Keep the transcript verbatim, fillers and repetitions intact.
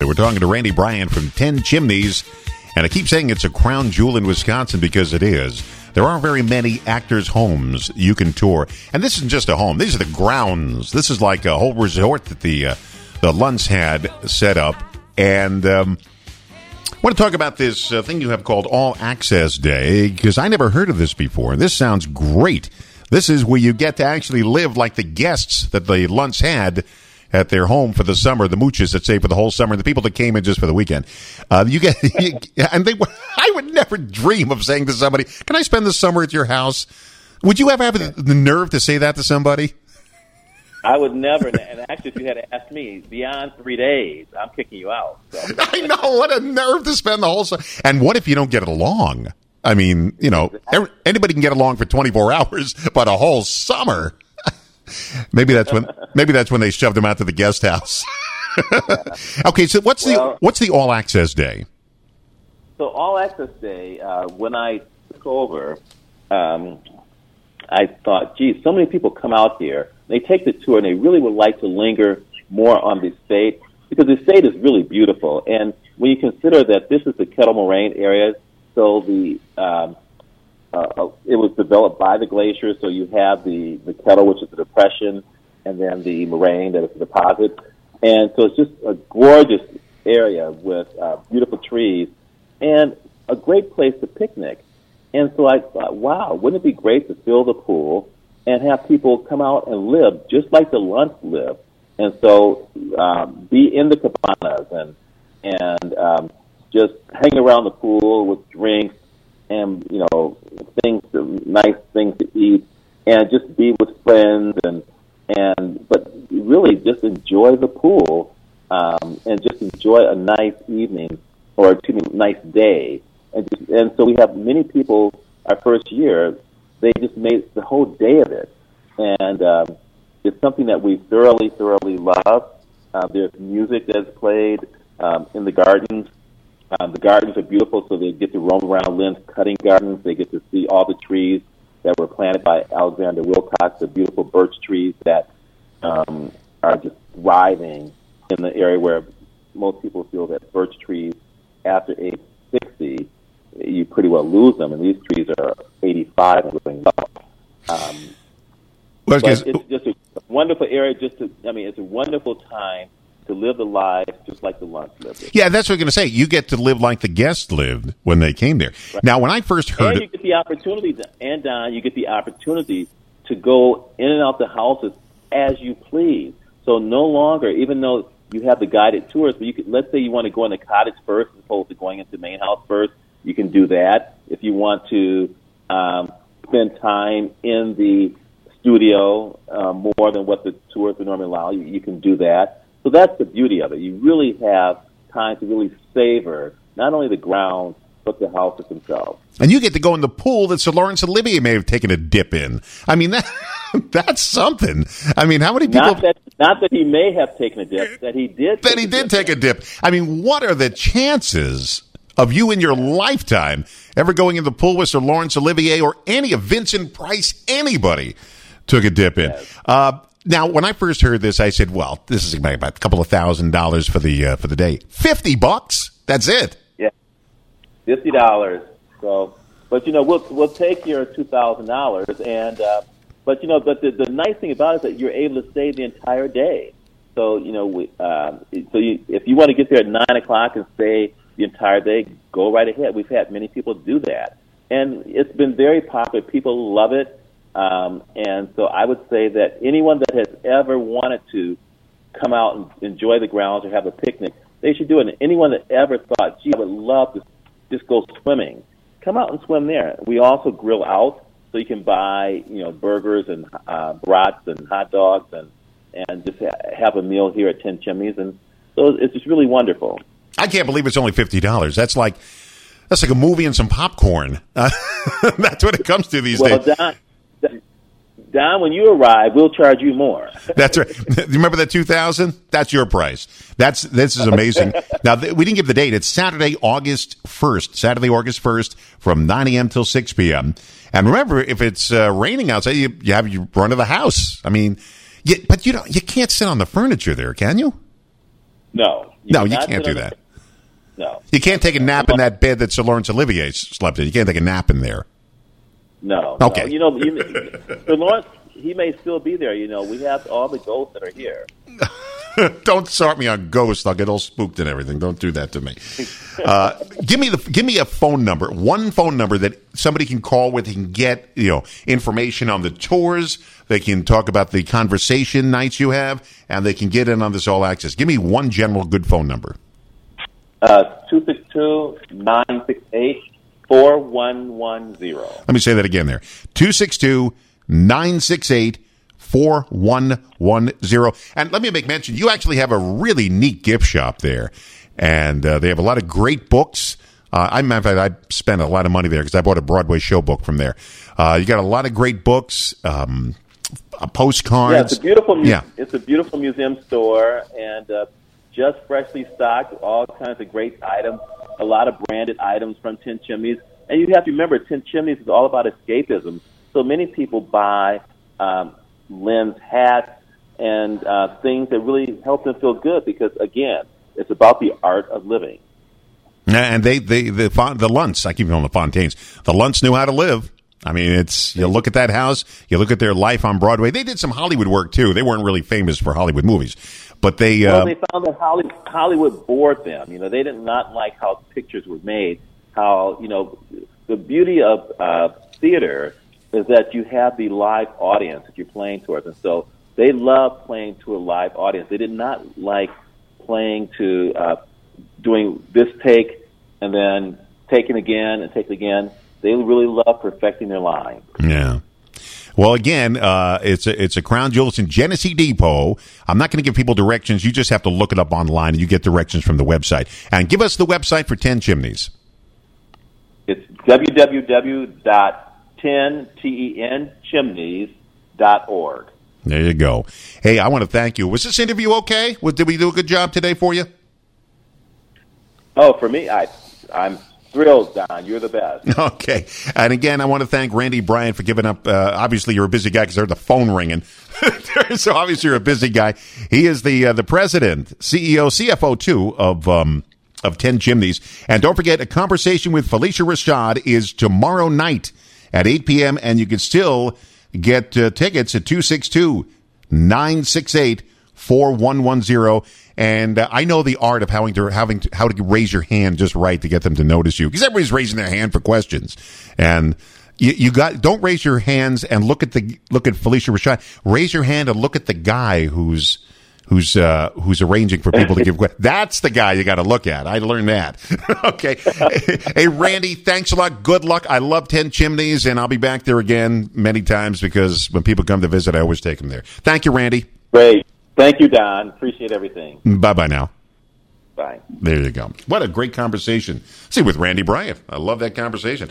We're talking to Randy Bryant from Ten Chimneys, and I keep saying it's a crown jewel in Wisconsin because it is. There aren't very many actors' homes you can tour, and this isn't just a home. These are the grounds. This is like a whole resort that the uh, the Luntz had set up, and um, I want to talk about this uh, thing you have called All Access Day, because I never heard of this before. This sounds great. This is where you get to actually live like the guests that the Luntz had at their home for the summer, the mooches that stayed for the whole summer, and the people that came in just for the weekend. Uh, you get, you, and they. I would never dream of saying to somebody, "Can I spend the summer at your house?" Would you ever have the nerve to say that to somebody? I would never. And actually, if you had to ask me, beyond three days, I'm kicking you out. So. I know, what a nerve to spend the whole summer. And what if you don't get along? I mean, you know, every, anybody can get along for twenty-four hours, but a whole summer. Maybe that's when. Maybe that's when they shoved him out to the guest house. Okay, so what's well, the what's the All Access Day? So All Access Day, uh, when I took over, um, I thought, geez, so many people come out here. They take the tour, and they really would like to linger more on the estate because the estate is really beautiful. And when you consider that this is the Kettle Moraine area, so the um, Uh, it was developed by the glacier, so you have the, the kettle, which is the depression, and then the moraine that is the deposit. And so it's just a gorgeous area with uh, beautiful trees and a great place to picnic. And so I thought, wow, wouldn't it be great to fill the pool and have people come out and live just like the Luntz live? And so um, be in the cabanas and, and um, just hang around the pool with drinks, and, you know, things, nice things to eat, and just be with friends, and, and but really just enjoy the pool, um, and just enjoy a nice evening, or excuse me, nice day. And, just, and so we have many people, our first year, they just made the whole day of it. And um, it's something that we thoroughly, thoroughly love. Uh, there's music that's played um, in the gardens. Um, the gardens are beautiful, so they get to roam around Lynn's cutting gardens. They get to see all the trees that were planted by Alexander Wilcox, the beautiful birch trees that um, are just thriving in the area where most people feel that birch trees, after age sixty, you pretty well lose them, and these trees are eighty-five and living well. Um, well, but it's just a wonderful area. Just to, I mean, it's a wonderful time to live the life just like the Luntz lived it. Yeah, that's what I'm going to say. You get to live like the guests lived when they came there. Right. Now, when I first heard and you get the opportunity, to, and Don, you get the opportunity to go in and out the houses as you please. So no longer, even though you have the guided tours, but you could, let's say you want to go in the cottage first as opposed to going into the main house first, you can do that. If you want to um, spend time in the studio uh, more than what the tours would normally allow, you, you can do that. So that's the beauty of it. You really have time to really savor not only the grounds, but the houses themselves. And you get to go in the pool that Sir Laurence Olivier may have taken a dip in. I mean, that, that's something. I mean, how many people... Not that, not that he may have taken a dip, that he did That he did a take a dip. I mean, what are the chances of you in your lifetime ever going in the pool with Sir Laurence Olivier or any of Vincent Price, anybody took a dip in? Yes. Uh Now, when I first heard this, I said, "Well, this is about a couple of thousand dollars for the uh, for the day. Fifty bucks, that's it." Yeah, fifty dollars. So, but you know, we'll we'll take your two thousand dollars, and uh, but you know, but the, the nice thing about it is that you're able to stay the entire day. So you know, we, um, so you, if you want to get there at nine o'clock and stay the entire day, go right ahead. We've had many people do that, and it's been very popular. People love it. Um, and so I would say that anyone that has ever wanted to come out and enjoy the grounds or have a picnic, they should do it. And anyone that ever thought, gee, I would love to just go swimming, come out and swim there. We also grill out, so you can buy, you know, burgers and uh, brats and hot dogs and, and just ha- have a meal here at Ten Chimneys. And so it's just really wonderful. I can't believe it's only fifty dollars. That's like, that's like a movie and some popcorn. Uh, that's what it comes to these well, days. Don, Don, when you arrive, we'll charge you more. That's right. You remember that two thousand? That's your price. That's this is amazing. Now th- we didn't give the date. It's Saturday, August first. Saturday, August first, from nine a.m. till six p.m. And remember, if it's uh, raining outside, you, you have you run to the house. I mean, you, but you don't. You can't sit on the furniture there, can you? No. No, you cannot can't sit do on that. the- No. You can't take a nap in that bed that Sir Lawrence Olivier slept in. You can't take a nap in there. No. Okay. No. You know, you, Sir Lawrence, he may still be there. You know, we have all the ghosts that are here. Don't start me on ghosts. I'll get all spooked and everything. Don't do that to me. Uh, give me the give me a phone number, one phone number that somebody can call with and get you know information on the tours. They can talk about the conversation nights you have, and they can get in on this all access. Give me one general good phone number. Uh, two six two, nine six eight, four one one zero. Let me say that again there. two six two, nine six eight, four one one zero. And let me make mention, you actually have a really neat gift shop there. And uh, they have a lot of great books. Uh, I, in fact, I spent a lot of money there because I bought a Broadway show book from there. Uh, you got a lot of great books, um, uh, postcards. Yeah, it's a beautiful. Mu- yeah. It's a beautiful museum store, and uh, just freshly stocked, all kinds of great items. A lot of branded items from Ten Chimneys, and you have to remember, Ten Chimneys is all about escapism. So many people buy um, Lynn's hats and uh, things that really help them feel good because, again, it's about the art of living. And they, they, the, the Luntz, I keep calling them the Fontaines, the Luntz knew how to live. I mean, it's, you look at that house, you look at their life on Broadway. They did some Hollywood work, too. They weren't really famous for Hollywood movies. But they, uh, well, they found that Hollywood, Hollywood bored them. You know, they did not like how pictures were made. How, you know, the beauty of uh, theater is that you have the live audience that you're playing towards. And so they love playing to a live audience. They did not like playing to uh, doing this take and then taking again and taking again. They really love perfecting their line. Yeah. Well, again, uh, it's a it's a Crown Jewel. It's in Genesee Depot. I'm not going to give people directions. You just have to look it up online, and you get directions from the website. And give us the website for Ten Chimneys. It's w w w dot ten chimneys dot org. There you go. Hey, I want to thank you. Was this interview okay? Did we do a good job today for you? Oh, for me, I, I'm thrilled, Don. You're the best. Okay. And again, I want to thank Randy Bryant for giving up. Uh, obviously, you're a busy guy because there's the phone ringing. So obviously, you're a busy guy. He is the uh, the president, C E O, C F O, too, of um, of Ten Chimneys. And don't forget, a conversation with Phylicia Rashad is tomorrow night at eight p.m., and you can still get uh, tickets at two six two, nine six eight, four one one zero. And uh, I know the art of having to, having to, how to raise your hand just right to get them to notice you, because everybody's raising their hand for questions. And you, you got, don't raise your hands and look at the, look at Phylicia Rashad. Raise your hand and look at the guy who's, who's, uh, who's arranging for people to give questions. That's the guy you got to look at. I learned that. Okay. Hey, Randy, thanks a lot. Good luck. I love Ten Chimneys, and I'll be back there again many times because when people come to visit, I always take them there. Thank you, Randy. Great. Thank you, Don. Appreciate everything. Bye-bye now. Bye. There you go. What a great conversation. See, with Randy Bryant. I love that conversation.